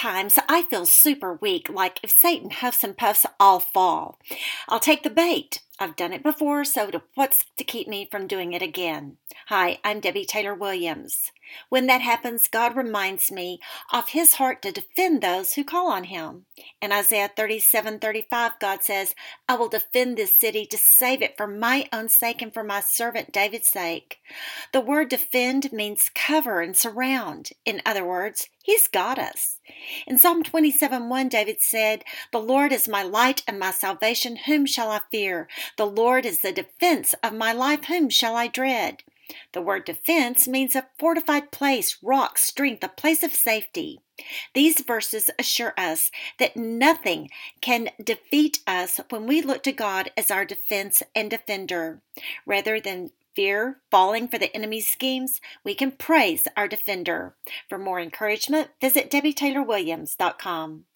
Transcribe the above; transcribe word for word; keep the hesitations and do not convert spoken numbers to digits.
times I feel super weak, like if Satan huffs and puffs, I'll fall. I'll take the bait. I've done it before, so to, what's to keep me from doing it again? Hi, I'm Debbie Taylor Williams. When that happens, God reminds me of His heart to defend those who call on Him. In Isaiah thirty-seven thirty-five, God says, I will defend this city to save it for my own sake and for my servant David's sake. The word defend means cover and surround. In other words, He's got us. In Psalm twenty-seven one, David said, The Lord is my light and my salvation, whom shall I fear? The Lord is the defense of my life, whom shall I dread? The word defense means a fortified place, rock, strength, a place of safety. These verses assure us that nothing can defeat us when we look to God as our defense and defender. Rather than fear falling for the enemy's schemes, we can praise our defender. For more encouragement, visit Debbie Taylor Williams dot com.